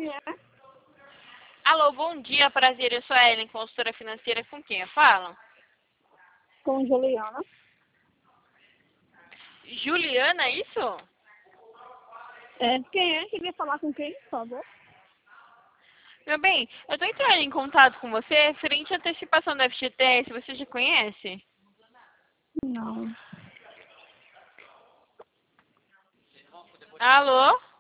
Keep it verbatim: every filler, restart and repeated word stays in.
é? Alô, bom dia, prazer, eu sou a Ellen, consultora financeira, com quem eu falo? Com Juliana. Juliana, é isso? É, quem é? Queria falar com quem, por favor? Meu bem, eu tô entrando em contato com você frente à antecipação da F G T S, você já conhece? Não. Alô?